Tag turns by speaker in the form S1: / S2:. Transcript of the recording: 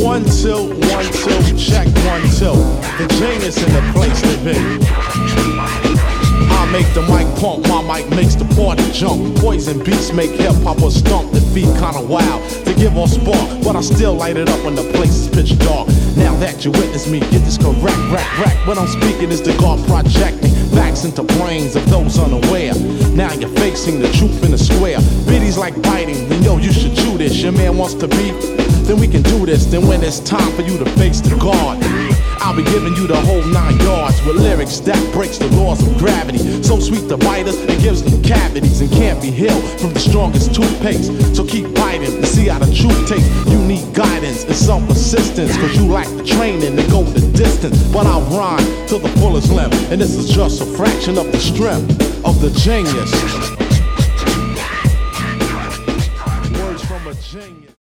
S1: 1, 2, 1, 2, check 1, 2. The genius in the place to be. I make the mic pump, my mic makes the party jump. Poison beats make hip-hop a stump. The beat kinda wild to give off spark, but I still light it up when the place is pitch dark. Now that you witness me, get this correct, rack. What I'm speaking is the God projecting facts into brains of those unaware. Now you're facing the truth in the square. Biddies like biting, then yo, you should chew this. Your man wants to beef, then we can do this. Then when it's time for you to face the God, I'll be giving you the whole 9 yards with lyrics that breaks the laws of gravity. So sweet to biters, it gives them cavities and can't be healed from the strongest toothpaste. So keep biting and see how the truth tastes. You need guidance and some persistence, cause you lack the training to go the distance. But I'll rhyme till the fullest limb, and this is just a fraction of the strength of the genius.